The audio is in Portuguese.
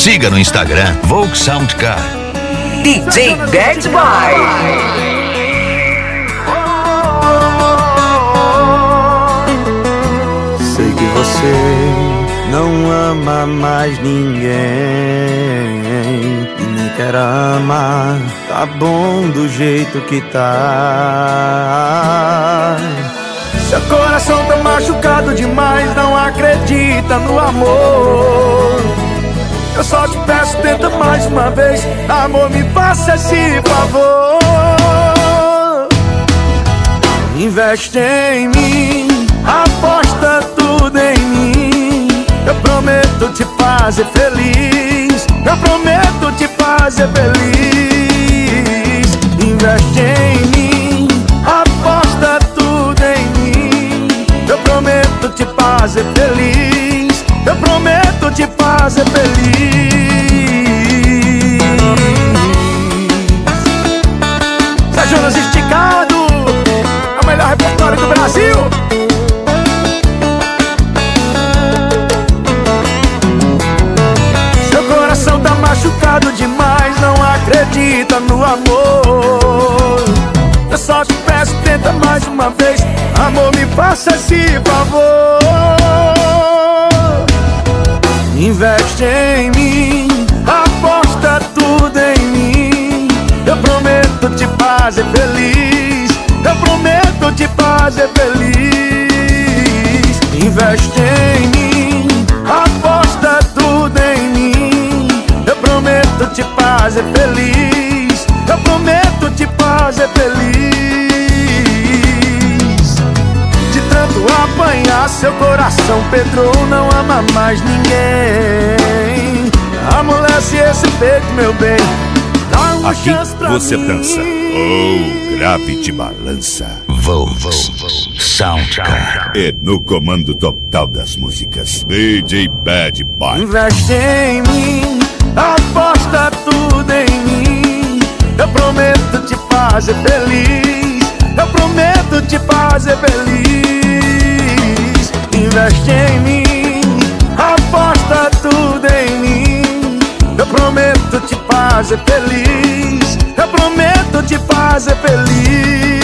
Siga no Instagram Volks Sound Car. DJ Bad Boy. Sei que você não ama mais ninguém e nem quer amar. Tá bom do jeito que tá. Seu coração tá machucado demais, não acredita no amor. Eu só te peço, tenta mais uma vez. Amor, me faça esse favor. Investe em mim, aposta tudo em mim. Eu prometo te fazer feliz. Eu prometo te fazer feliz. Investe em mim, aposta tudo em mim. Eu prometo te fazer feliz. Eu prometo te fazer feliz. Zé Jonas Esticado, é o melhor repertório do Brasil. Seu coração tá machucado demais, não acredita no amor. Eu só te peço, tenta mais uma vez. Amor, me faça esse favor. Investe em mim, aposta tudo em mim. Eu prometo te fazer feliz. Eu prometo te fazer feliz. Investe em mim, aposta tudo em mim. Eu prometo te fazer feliz. Eu prometo te fazer feliz. De tanto apanhar, seu coração Pedro não ama mais ninguém. Amolece esse peito, meu bem. Dá uma Aqui chance pra você mim. dança. Oh, grave de balança. Volks Sound Car. É no comando total das músicas. DJ Bad Boy. Investe em mim, aposta tudo em mim. Eu prometo te fazer feliz. Eu prometo te fazer feliz. Investe em mim, aposta tudo em mim. Eu prometo te fazer feliz. Eu prometo te fazer feliz.